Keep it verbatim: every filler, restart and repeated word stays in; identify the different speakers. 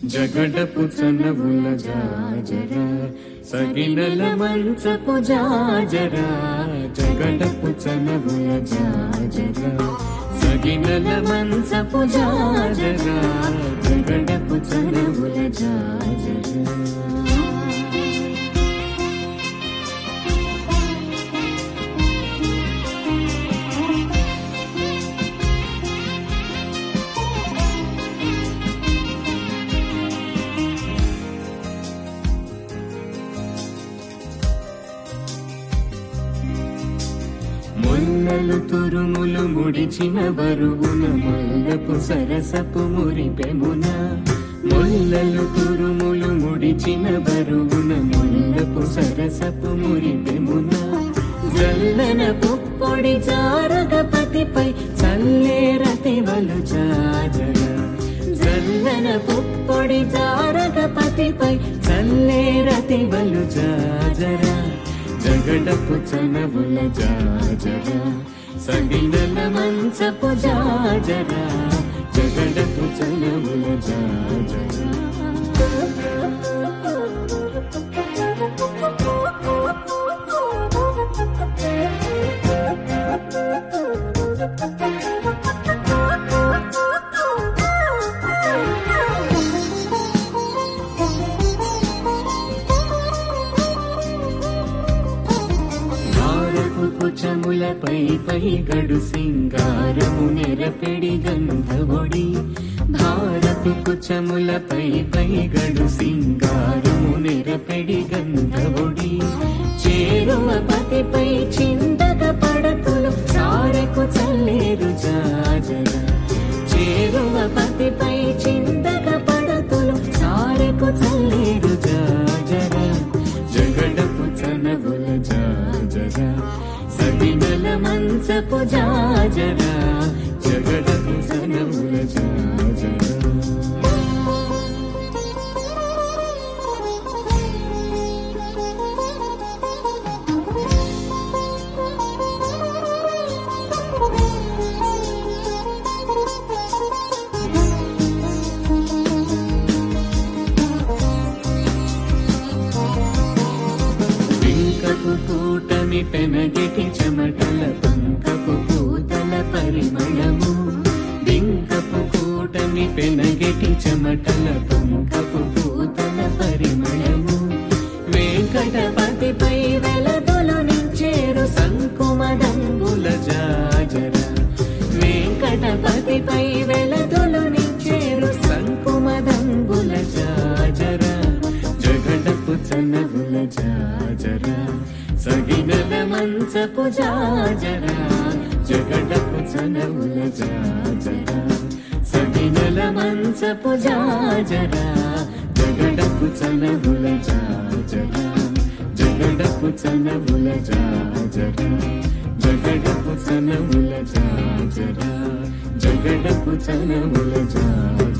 Speaker 1: జగడపు చనవుల జాజరా సగినల మంచపు జాజరా జగడపు చనవుల జాజరా సగినల మంచపు జాజరా జగడపు చనవుల జాజరా ముల్లలు తురుములు ముడిచిన బరువున ముల్లపు సరసపు మురిపెమున ముల్లలు తురుములు ముడిచిన బరువున ముల్లపు సరసపు మురిపెమున జల్లన పుప్పొడి జారగపతిపై చల్లేరతివలు జాజరా జల్లన పుప్పొడి జారగపతిపై చల్లేరతివలు జాజరా జగడపు చనవుల జాజరా సగినల మంచపు జాజరా జగడపు చనవుల జాజరా కుచములపై పై గడు సింగారము నెరపెడి గంధవొడి భారపు కుచములపై పై గడు సింగారము నెరపెడి గంధవొడి చేరువ పతిపై చింతక పడతులు సారెకు చల్లేరు జాజరా చేరువ పతిపై చింతక పడతులు సారెకు చల్లేరు జాజరా జగడపు చనవుల జాజరా సగినల మంచపు జాజరా జగడపు చనవుల జాజరా కూటమి పెనగెటి చెమటల పంకపు పూతల పరిమళము బింకపు కూటమి పెనగెటి చెమటల పంకపు పూతల పరిమళము వెంకటపతిపై వెలదొలు నించేరు సంకుమదంబుల జాజరా వెంకటపతిపై వెలదొలు నించేరు సంకుమదంబుల జాజరా జగడపు చనవుల జాజరా సగినల మంచపు జాజరా జగడపు చనవుల జాజరా సగినల మంచపు జాజరా జగడపు చనవుల జాజరా జగడపు చనవుల జాజరా జగడపు చనవుల జాజరా జగడపు చనవుల జాజరా